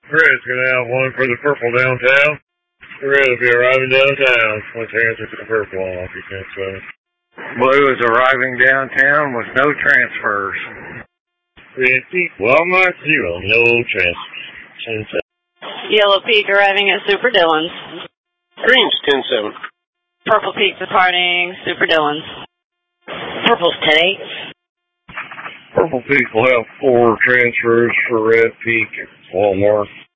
Red's gonna have one for the purple downtown. Red will be arriving downtown. Once you answer the purple off, you can't say. Blue is arriving downtown with no transfers. Red Peak, Walmart 0, no transfers. Yellow Peak arriving at Super Dillon's. Green's 10-7. Purple Peak departing Super Dillon's. Purple's 10-8. Purple Peak will have 4 transfers for Red Peak at Walmart.